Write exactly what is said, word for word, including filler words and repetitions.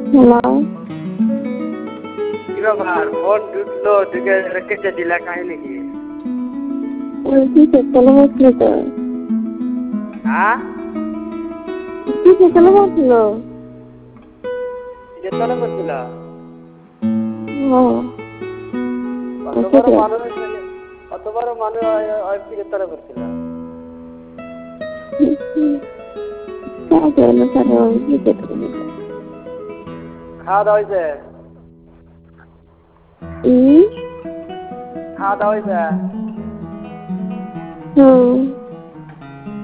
Hello. কি ব্যাপার phone ঢুকলো ঢুকে কেটে দিলা কাহিনী কি? ওই কিসের তলে বসছিল তো? হ্যাঁ কিসের তলে বসছিল? কিসের তলে বসছিল? ও অত বড় মানুষ অত বড় মানুষ কিসের তলে বসছিল? খাওয়া দাওয়া হয়েছে? হুম খাওয়া দাওয়া হয়েছে? হুম